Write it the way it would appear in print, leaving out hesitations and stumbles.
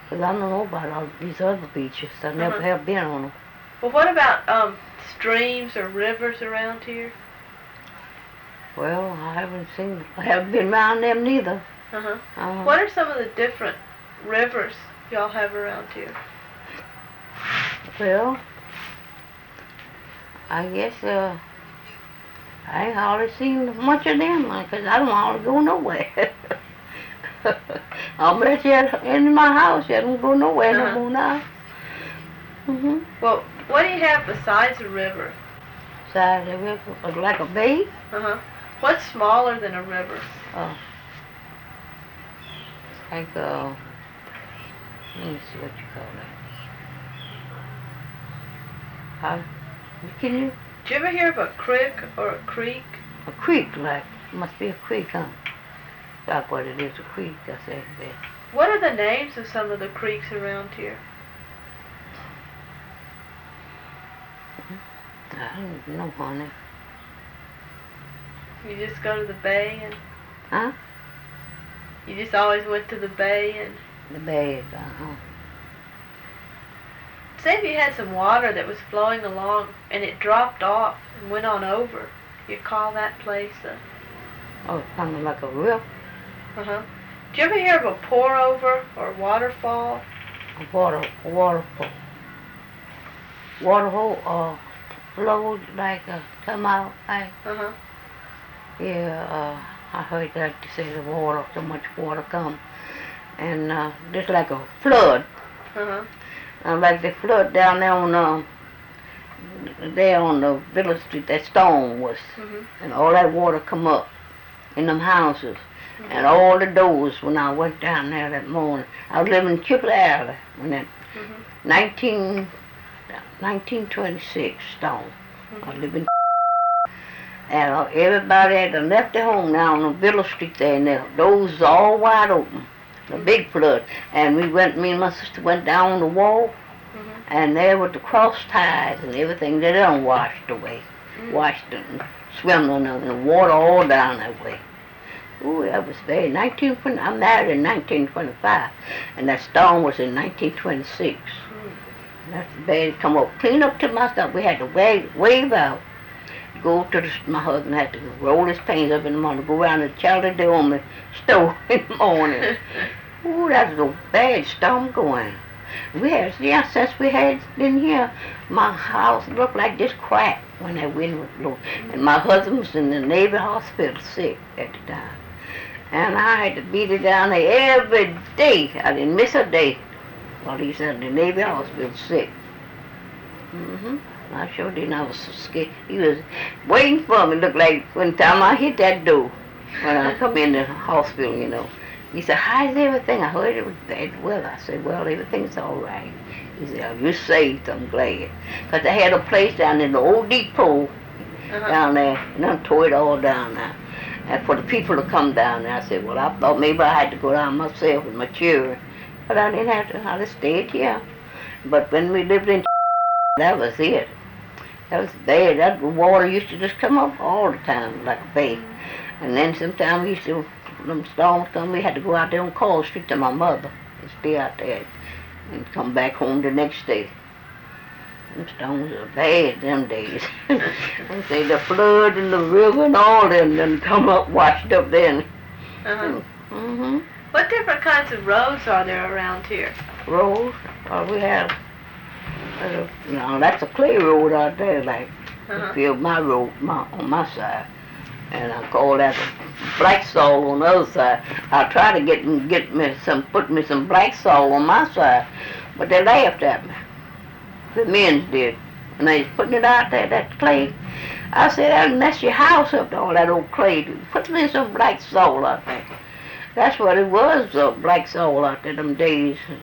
'Cause I don't know about all these other beaches. I never have been on them. Well, what about streams or rivers around here? Well, I haven't been around them neither. What are some of the different rivers y'all have around here? Well, I guess, I ain't hardly seen much of them, because I don't hardly go nowhere. Unless you're in my house, you don't go nowhere no more now. Well, what do you have besides a river? Besides a river, like a bay? What's smaller than a river? Like, let me see what you call that. Can you? Did you ever hear of a creek or a creek? A creek, like, must be a creek, huh? That's what it is, a creek, I say that. What are the names of some of the creeks around here? I don't know, honey. You just go to the bay and... Huh? You just always went to the bay and... The bay, Say if you had some water that was flowing along and it dropped off and went on over, you call that place a... Oh, kind of like a river? Did you ever hear of a pour-over or waterfall? A waterfall. Waterhole, flowed like come out like. Yeah, I heard that they say the water, so much water come, and just like a flood. Like the flood down there on the Village Street, that stone was, and all that water come up in them houses, and all the doors when I went down there that morning. I was living in Chipley Alley when that 1926 stone. I lived in and everybody had left their home now on the Village Street there, and the doors was all wide open. The big flood, and me and my sister went down the wall, and there was the cross ties and everything. They done washed away, washed and swimming in the water all down that way. Ooh, that was bad. I'm married in 1925, and that storm was in 1926. That's bad. Come up, clean up to my stuff. We had to wave out. Go to my husband had to roll his pants up in the morning, go around and chow the door on the stove in the morning. Ooh, that was a bad storm going. Since we had been here, my house looked like this crack when that wind was blowing. And my husband was in the Navy hospital sick at the time. And I had to beat it down there every day. I didn't miss a day while he was in the Navy hospital sick. I sure didn't. I was so scared. He was waiting for me. Looked like one time I hit that door when I come in the hospital, you know. He said, "How's everything?" I heard it was bad weather. I said, "Well, everything's all right." He said, "Oh, you're safe, I'm glad." Because they had a place down in the old depot down there, and I tore it all down now. And for the people to come down there, I said, well, I thought maybe I had to go down myself with my children. But I didn't have to. I just stayed here. But when we lived in that was it. That was bad. That water used to just come up all the time like a bay. And then sometimes we used to, when storms come, we had to go out there on Call Street to my mother and stay out there and come back home the next day. Them storms are bad them days. I say the flood and the river and all them done come up, washed up then. What different kinds of roads are there around here? Roads? We have. Now that's a clay road out there, like my road on my side, and I call that black soil on the other side. I try to put me some black soil on my side, but they laughed at me. The men did, and they was putting it out there, that clay. I said, that'll mess your house up, all that old clay. Put me some black soil out there. That's what it was, black soil out there them days.